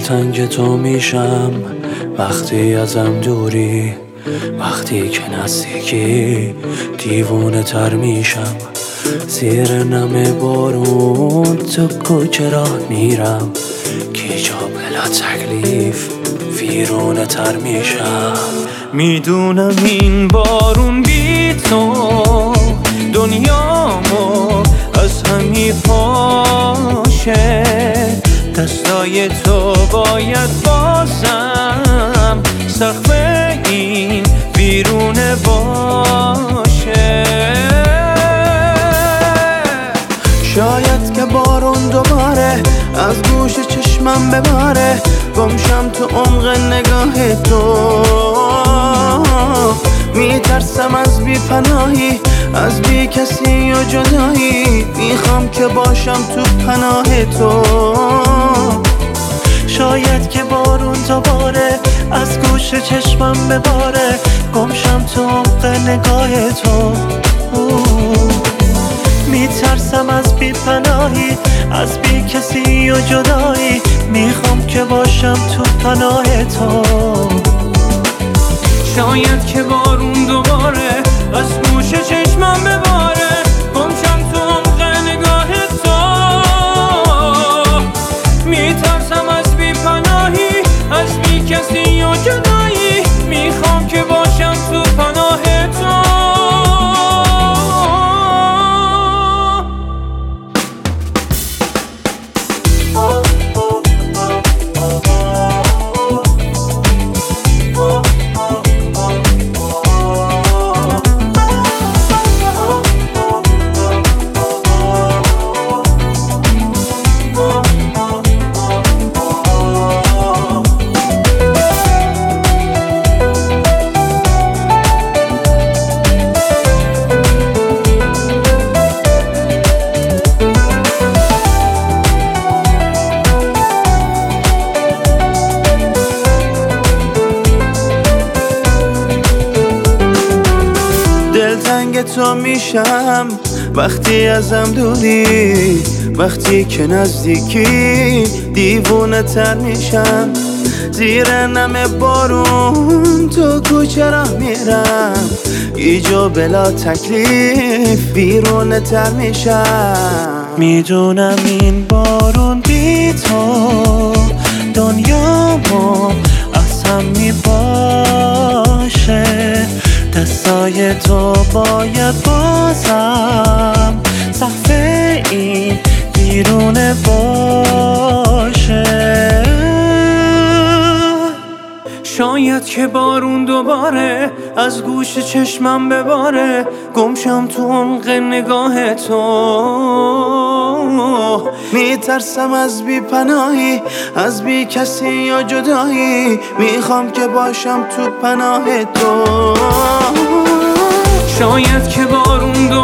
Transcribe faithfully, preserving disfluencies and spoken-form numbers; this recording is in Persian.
دلتنگ تو میشم وقتی ازم دوری، وقتی که نزدیکی دیوونه تر میشم. زیر نم بارون تو کوچه راه میرم، گیجا بلا تکلیف ویرونه تر میشم. میدونم این بارون بی تو دنیامو از هم میپاشه، دستای تو باید بازم سقف این ویرونه باشه. شاید که بارون دوباره از گوش چشمم بباره، گمشم تو عمق نگاه تو. میترسم از بی پناهی، از بی کسی و جدایی، میخوام که باشم تو پناه تو. شاید که بارون دوباره از گوش چشمم بباره، گمشم تو عمق نگاه تو. میترسم از بی پناهی، از بی کسی و جدایی، میخوام که باشم تو پناه تو. شاید که بارون دوباره از گوش چشمم بباره، گمشم تو عمق نگاه تو. میترسم از بی پناهی، از بی کسی و جدایی، میخوام که باشم تو پناه تو. دلتنگ تو میشم وقتی ازم دوری، وقتی که نزدیکی دیوونه تر میشم. زیر نم بارون تو کوچه راه میرم، گیجا بلا تکلیف ویرونه تر میشم. میدونم این بارون بی تو دنیامو از هم میپاشه، دستای تو باید بازم سقف این ویرونه باشه. شاید که بارون دوباره از گوش چشمم بباره، گمشم تو عمق نگاه تو. میترسم از بی پناهی، از بی کسی یا جدایی، میخوام که باشم تو پناه تو. شاید که بارون دوباره